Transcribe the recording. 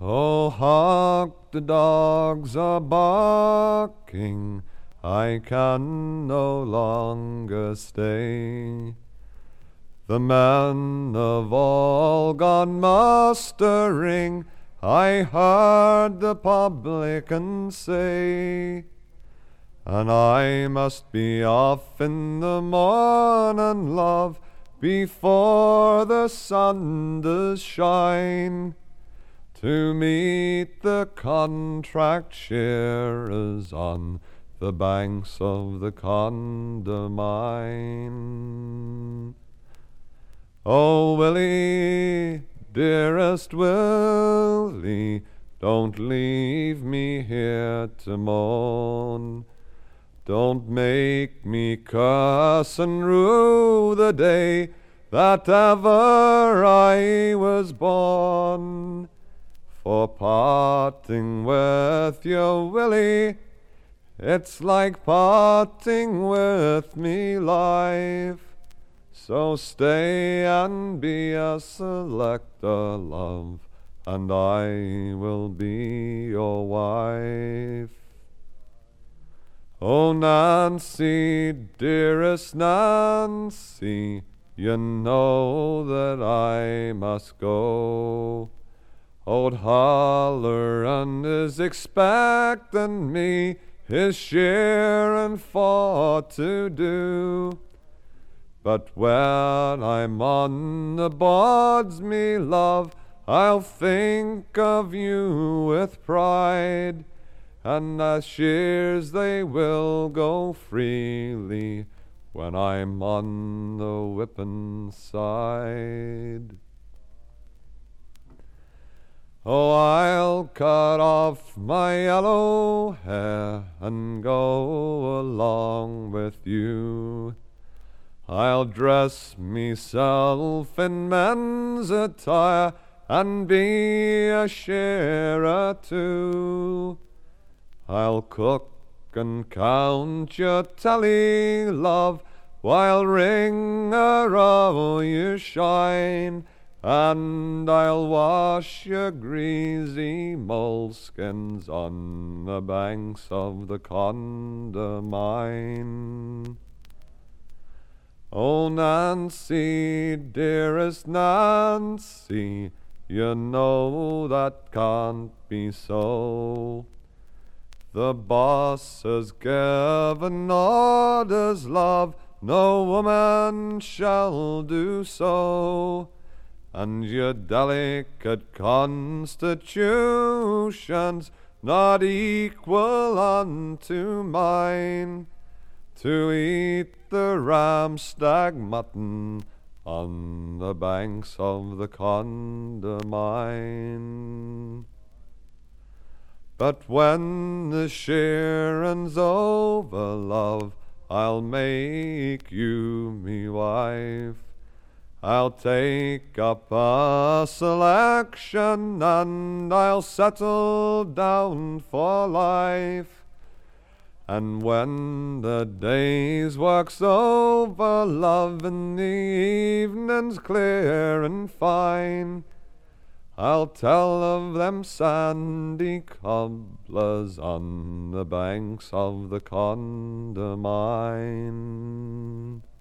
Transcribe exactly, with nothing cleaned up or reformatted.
Oh, hark, the dogs are barking, I can no longer stay. The men have all gone mustering, I heard the publican say, and I must be off in the morning, love, before the sun does shine, to meet the contract shearers on the banks of the Condamine. Oh, Willie, dearest Willie, don't leave me here to mourn. Don't make me curse and rue the day that ever I was born. For parting with you, Willie, it's like parting with me life. So stay and be a selector, love, and I will be your wife. Oh, Nancy, dearest Nancy, you know that I must go. Old Halloran is expecting me his shearing for to do. But when I'm on the boards, me love, I'll think of you with pride, and the shears they will go freely when I'm on the whipping side. Oh, I'll cut off my yellow hair and go along with you. I'll dress myself in men's attire and be a shearer too. I'll cook and count your tally, love, while ringer o' you shine, and I'll wash your greasy moleskins on the banks of the Condamine. Oh, Nancy, dearest Nancy, you know that can't be so. The boss has given orders, love, no woman shall do so, and your delicate constitution's not equal unto mine, to eat the ram stag mutton on the banks of the Condamine. But when the shearin's over, love, I'll make you me wife. I'll take up a selection and I'll settle down for life. And when the day's work's over, love, and the evening's clear and fine, I'll tell of them sandy cobblers on the banks of the Condamine.